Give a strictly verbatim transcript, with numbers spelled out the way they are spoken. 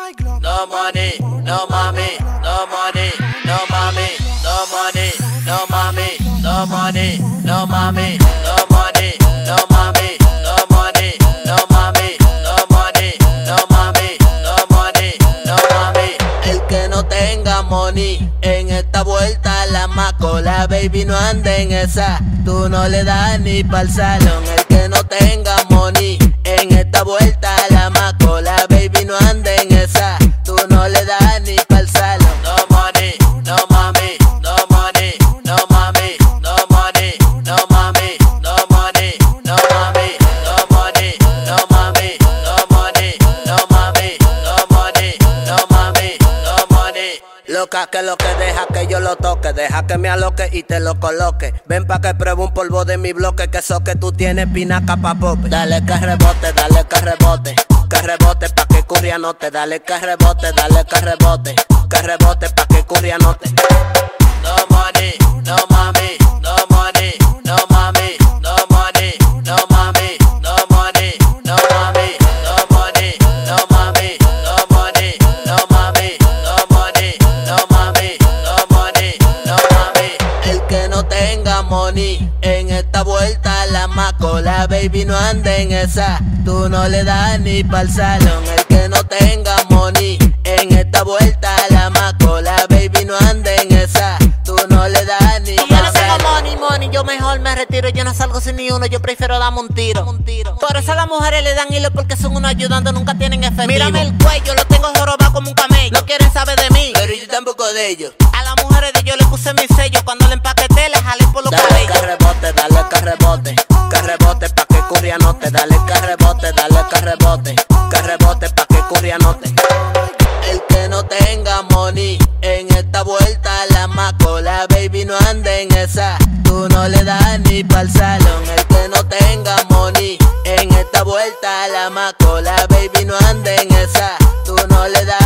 No money, no mami, no money, no mami, no money, no mami, no money, no mami, no money, no mami, no money, no mami, no money, no mami, no money, no mami. El que no tenga money en esta vuelta la macola, baby, no ande en esa. Tú no le das ni pa'l salón. El que no tenga money en esta vuelta la macola, baby, no ande en esa. Tú no le das ni pa'l salón. No money, no mami, no money, no mami, no money, no mami, no money, no mami, no money, no mami, no money, no mami, no money, no mami, no money. Loca que lo que deja que yo lo toque, deja que me aloque y te lo coloque. Ven pa' que pruebe un polvo de mi bloque, que eso que tú tienes pinaca pa' pope. Dale que rebote, dale que rebote, que rebote pa' que Curry anote. Dale que rebote, dale que rebote, que rebote pa' que Curry anote. No money, no mami, no money, no mami, no money, no mami, no money, no mami, no money, no mami, no money, no mami, no money, no mami, no money, no mami. El que no tenga money en esta vuelta la macola, baby, no ande en esa. Tú no le das ni pa'l salón. El que no tenga money en esta vuelta la macola, baby, no ande en esa. Tú no le das ni pa'l salón. Yo no tengo money, money, yo mejor me retiro. Yo no salgo sin ni uno, yo prefiero darme un tiro. Por eso las mujeres le dan hilo, porque son unos ayudando, nunca tienen efectivo. Mírame el cuello, lo tengo jorobado como un camello. No quieren saber de mí, pero yo tampoco de ellos. A las mujeres de yo le puse mi sello. Cuando le empaqueté, le jalé por los dale cabellos. Que rebote, dale que rebote, que rebote pa' que Curry anote. Dale que rebote, dale que rebote, que rebote pa' que Curry anote. El que no tenga money en esta vuelta la macola, baby, no ande en esa. Tú no le das ni pa'l salón. El que no tenga money en esta vuelta la macola, baby, no ande en esa. Tú no le das